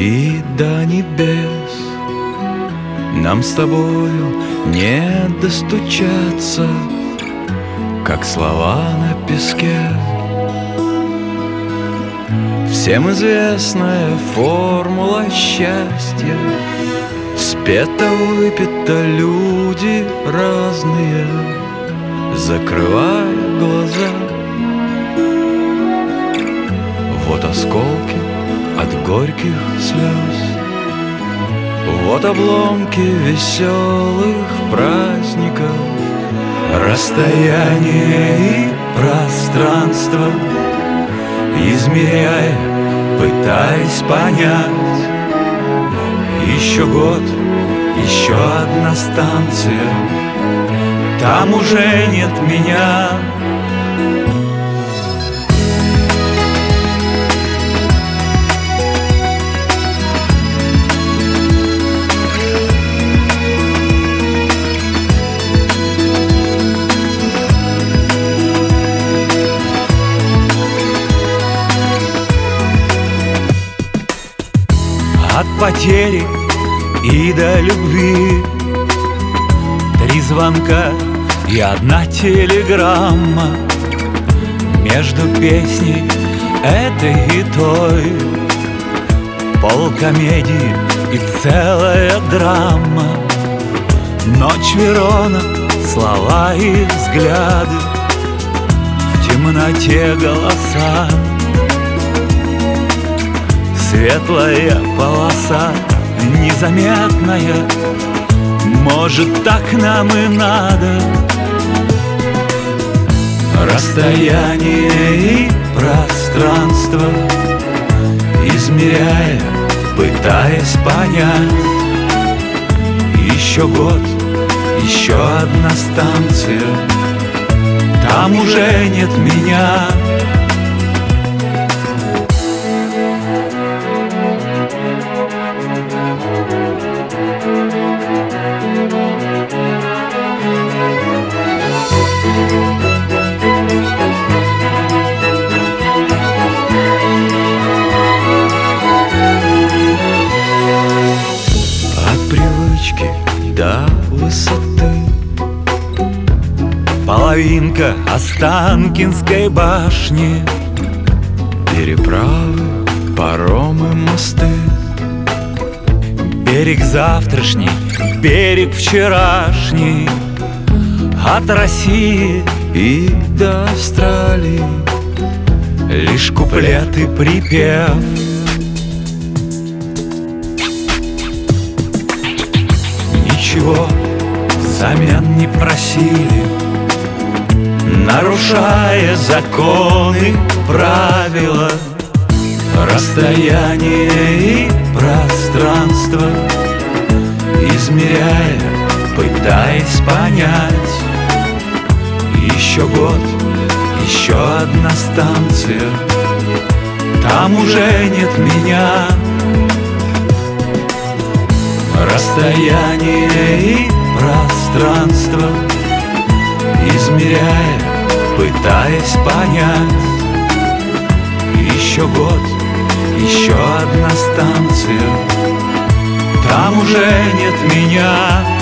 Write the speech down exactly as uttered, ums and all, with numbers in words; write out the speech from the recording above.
и до небес. Нам с тобою не достучаться, как слова на песке. Всем известная формула счастья: спето-выпито, люди разные, закрывая глаза. Вот осколки от горьких слез, вот обломки веселых праздников. Расстояние и пространство измеряя, пытаясь понять. Еще год, еще одна станция, там уже нет меня. От потери и до любви три звонка и одна телеграмма. Между песней этой и той полкомедии и целая драма. Ночь Верона, слова и взгляды, в темноте голоса. Светлая полоса, незаметная, может, так нам и надо. Расстояние и пространство измеряя, пытаясь понять. Еще год, еще одна станция, там уже нет меня. До высоты половинка Останкинской башни, переправы, паромы, мосты. Берег завтрашний, берег вчерашний, от России и до Австралии лишь куплет и припев. Ничего взамен не просили, нарушая законы, правила. Расстояние и пространство измеряя, пытаясь понять. Еще год, еще одна станция, там уже нет меня. Расстояние и пространство измеряя, пытаясь понять. Еще год, еще одна станция, там уже нет меня.